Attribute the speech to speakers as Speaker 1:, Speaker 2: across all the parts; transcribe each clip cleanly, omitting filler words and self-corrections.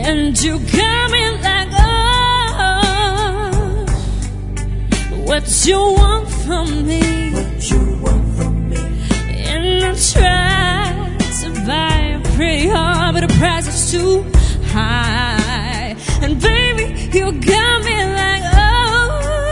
Speaker 1: and you got me like, oh, what you want from me? And I tried to buy it pretty hard, but the price is too high. And baby, you got me like, oh,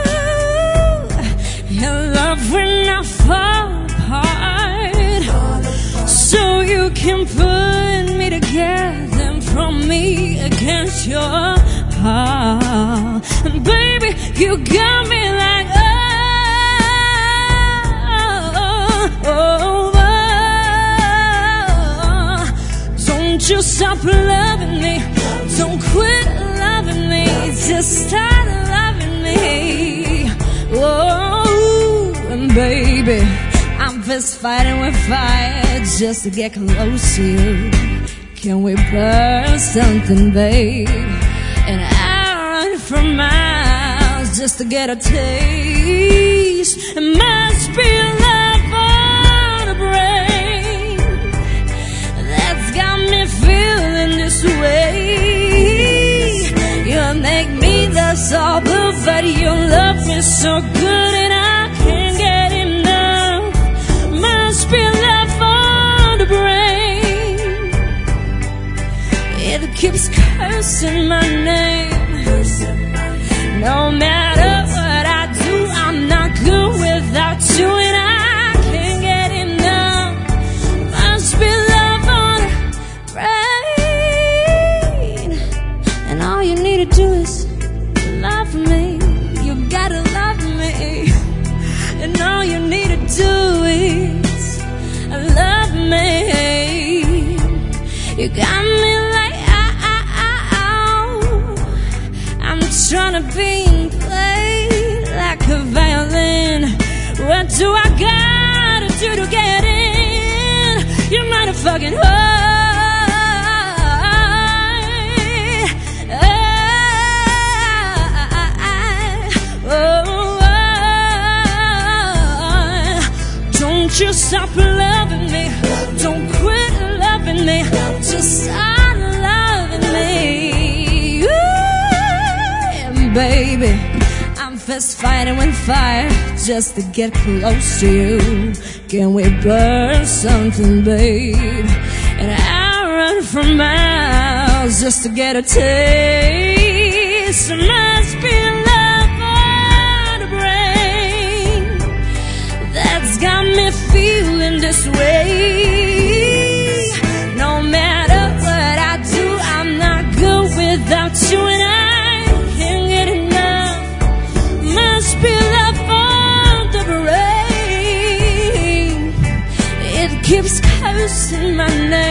Speaker 1: your love will not fall apart, so you can put me together and from me against your heart. And baby, you got me like, oh, don't you stop loving me, don't quit loving me, just start loving me. Oh, and baby, I'm just fighting with fire just to get close to you. Can we burn something, babe? And I run for miles just to get a taste. It must be love on the brain that's got me feeling this way. You make me the sober, but you love me so good and I can't get enough. Must be love on the brain. It keeps cursing my name. No matter what I do, I'm not good without you, and I can't get enough. Must be love on the brain. And all you need to do is love me. You gotta love me. And all you need to do is love me. You got me like, I'm trying to be played like a violin. What do I gotta do to get in? You're not a fucking Don't you stop loving me, don't quit loving me, just start loving me. Ooh, and baby, I'm fist fighting with fire just to get close to you. Can we burn something, babe? And I run for miles just to get a taste. It must be love on the brain that's got me feeling this way. No matter what I do, I'm not good without you, and I can't get enough. Must be love on the brain. It keeps cursing my name.